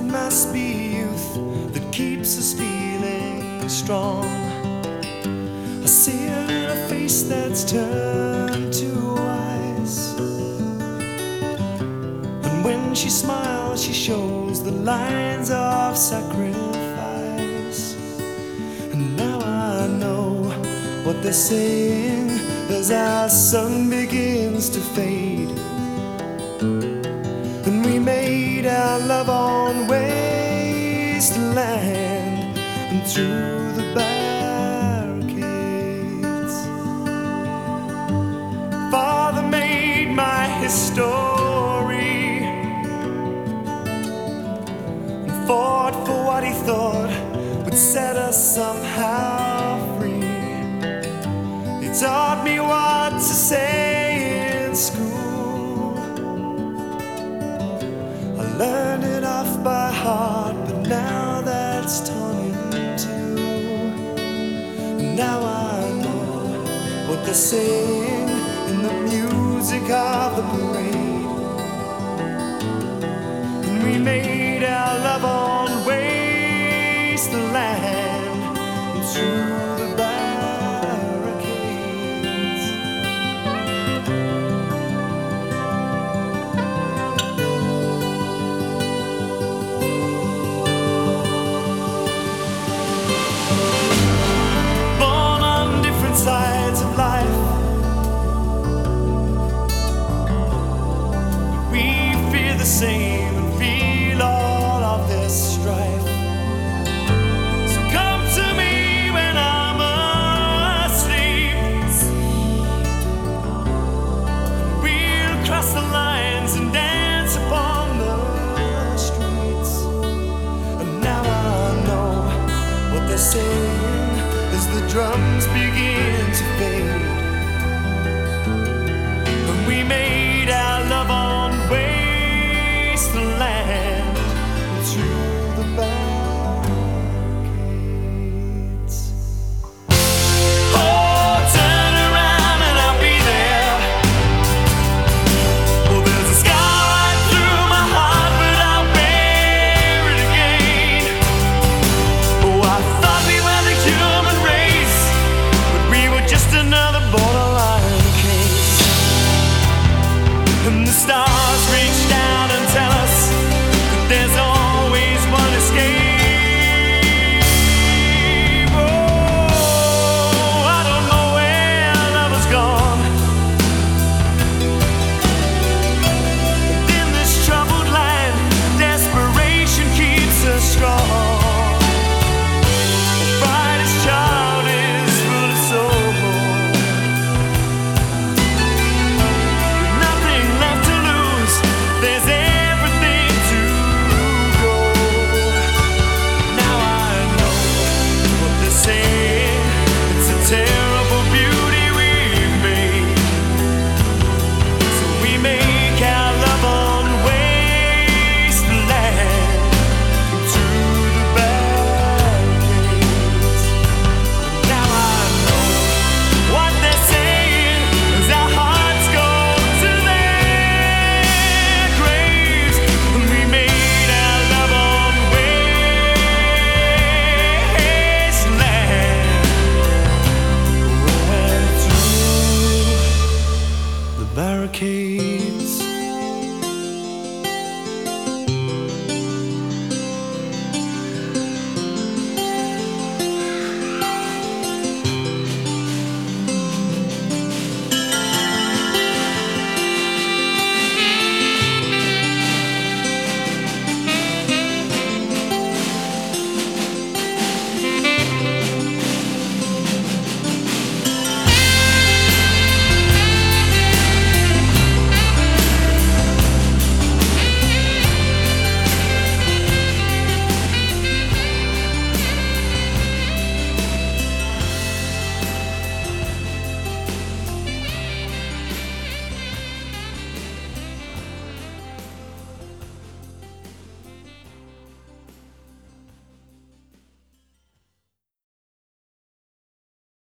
must be youth that keeps us feeling strong. I see her in a face that's turned to ice, and when she smiles she shows the lines of sacrifice. And now I know what they're saying as our sun begins to fade, and we made our love on wasteland and through the barricades. Father made my history and fought for what he thought would set us somehow free. He taught me what to say in school. I learned it off by heart, but now that's torn in two. And now I know what they're saying in the music of the parade. And we made our love on wasteland and through the barricades. Born on different sides of life, we fear the same and feel all of this strife. So come to me when I'm asleep. We'll cross the lines and dance upon the streets. And now I know what they're saying as the drums begin